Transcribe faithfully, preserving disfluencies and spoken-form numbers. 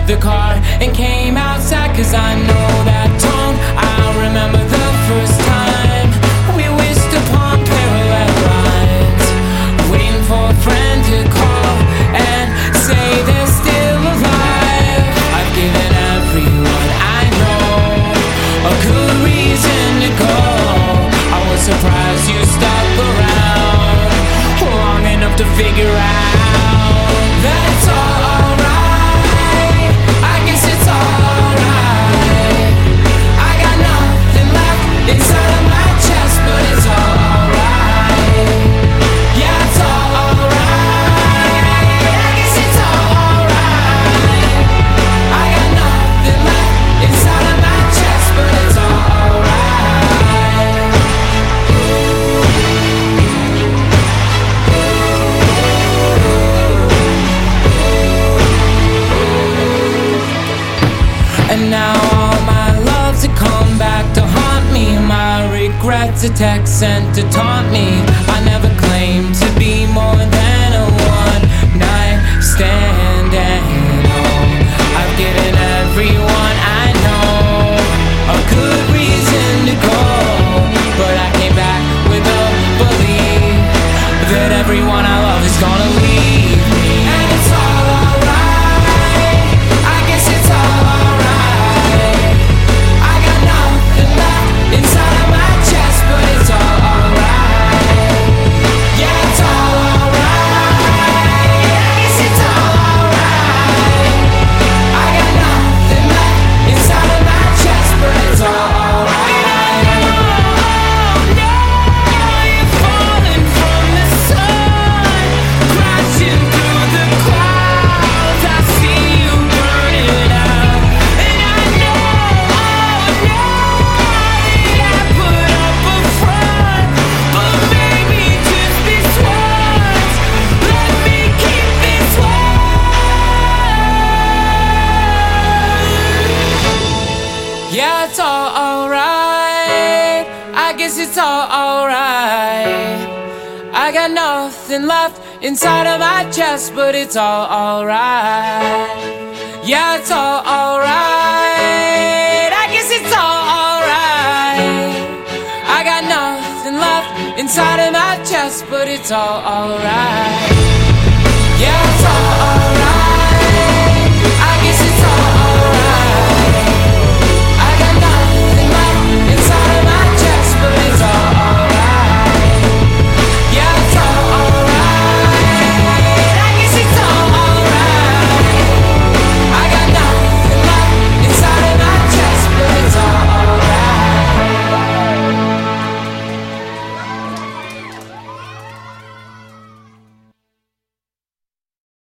the car and came outside. Cause I know that tone, I remember the first time we wished upon parallel lines, waiting for a friend to call and say they're still alive. I've given everyone I know a good reason to go. I was surprised you stuck around long enough to figure out that's alright. I guess it's alright. I got nothing left inside of my chest, but it's alright. Yeah, it's alright. I guess it's alright. I got nothing left inside of my chest, but it's alright. And now all my loves have come back to haunt me. My regrets are text sent to taunt me. I never claimed to be more than a one night stand. And oh, I've given everyone I know a good reason to go, but I came back with a belief that everyone I love is gonna leave me. And it's all alright. I guess it's all alright. I got nothing left inside of my chest, but it's all alright. Yeah, it's all alright. I guess it's all alright. I got nothing left inside of my chest, but it's all alright. Oh no, you're falling from the sun, crashing through the clouds. I see you burning out, and I know, oh no, that I put up a front, but maybe just this once, let me keep this one. Yeah, it's all alright. I guess it's all alright. I got nothing left inside of my chest, but it's all alright. Yeah, it's all alright. I guess it's all alright. I got nothing left inside of my chest, but it's all alright.